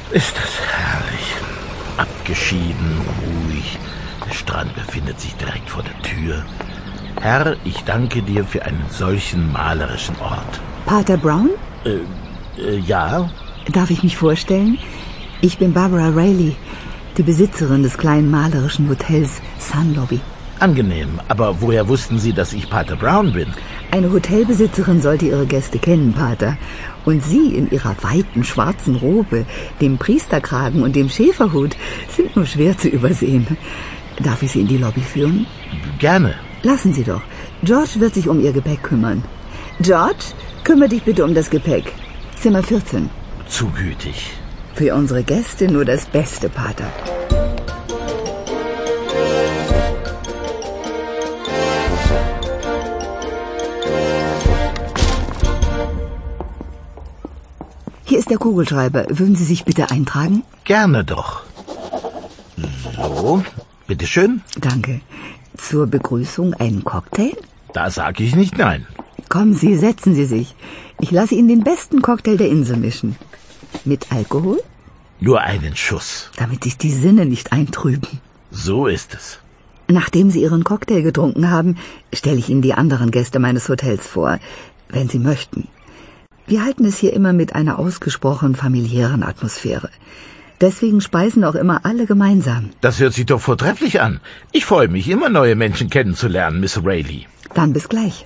Ist das herrlich. Abgeschieden, ruhig. Der Strand befindet sich direkt vor der Tür. Herr, ich danke dir für einen solchen malerischen Ort. Pater Brown? Ja? Darf ich mich vorstellen? Ich bin Barbara Rayleigh, die Besitzerin des kleinen malerischen Hotels Sun Lobby. Angenehm, aber woher wussten Sie, dass ich Pater Brown bin? Eine Hotelbesitzerin sollte ihre Gäste kennen, Pater. Und Sie in Ihrer weiten schwarzen Robe, dem Priesterkragen und dem Schäferhut sind nur schwer zu übersehen. Darf ich Sie in die Lobby führen? Gerne. Lassen Sie doch. George wird sich um Ihr Gepäck kümmern. George, kümmere dich bitte um das Gepäck. Zimmer 14. Zu gütig. Für unsere Gäste nur das Beste, Pater. Hier ist der Kugelschreiber. Würden Sie sich bitte eintragen? Gerne doch. So, bitteschön. Danke. Zur Begrüßung einen Cocktail? Da sage ich nicht nein. Kommen Sie, setzen Sie sich. Ich lasse Ihnen den besten Cocktail der Insel mischen. Mit Alkohol? Nur einen Schuss. Damit sich die Sinne nicht eintrüben. So ist es. Nachdem Sie Ihren Cocktail getrunken haben, stelle ich Ihnen die anderen Gäste meines Hotels vor, wenn Sie möchten. Wir halten es hier immer mit einer ausgesprochen familiären Atmosphäre. Deswegen speisen auch immer alle gemeinsam. Das hört sich doch vortrefflich an. Ich freue mich, immer neue Menschen kennenzulernen, Miss Rayleigh. Dann bis gleich.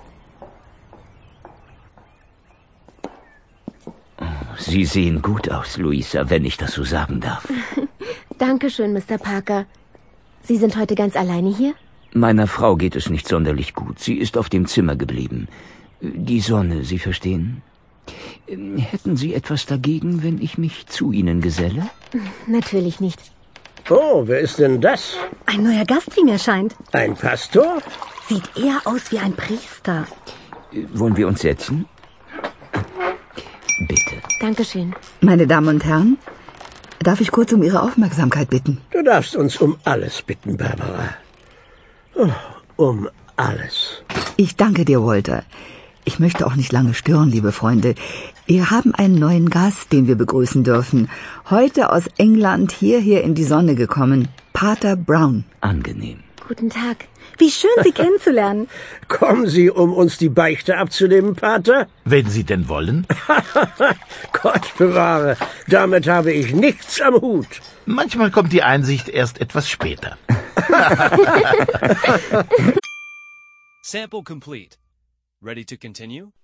Sie sehen gut aus, Louisa, wenn ich das so sagen darf. Dankeschön, Mr. Parker. Sie sind heute ganz alleine hier? Meiner Frau geht es nicht sonderlich gut. Sie ist auf dem Zimmer geblieben. Die Sonne, Sie verstehen? Hätten Sie etwas dagegen, wenn ich mich zu Ihnen geselle? Natürlich nicht. Oh, wer ist denn das? Ein neuer Gast, wie mir scheint. Ein Pastor? Sieht eher aus wie ein Priester. Wollen wir uns setzen? Bitte. Dankeschön. Meine Damen und Herren, darf ich kurz um Ihre Aufmerksamkeit bitten? Du darfst uns um alles bitten, Barbara. Oh, um alles. Ich danke dir, Walter. Ich möchte auch nicht lange stören, liebe Freunde. Wir haben einen neuen Gast, den wir begrüßen dürfen. Heute aus England hierher in die Sonne gekommen. Pater Brown. Angenehm. Guten Tag. Wie schön, Sie kennenzulernen. Kommen Sie, um uns die Beichte abzunehmen, Pater? Wenn Sie denn wollen. Gott bewahre, damit habe ich nichts am Hut. Manchmal kommt die Einsicht erst etwas später. Sample complete. Ready to continue?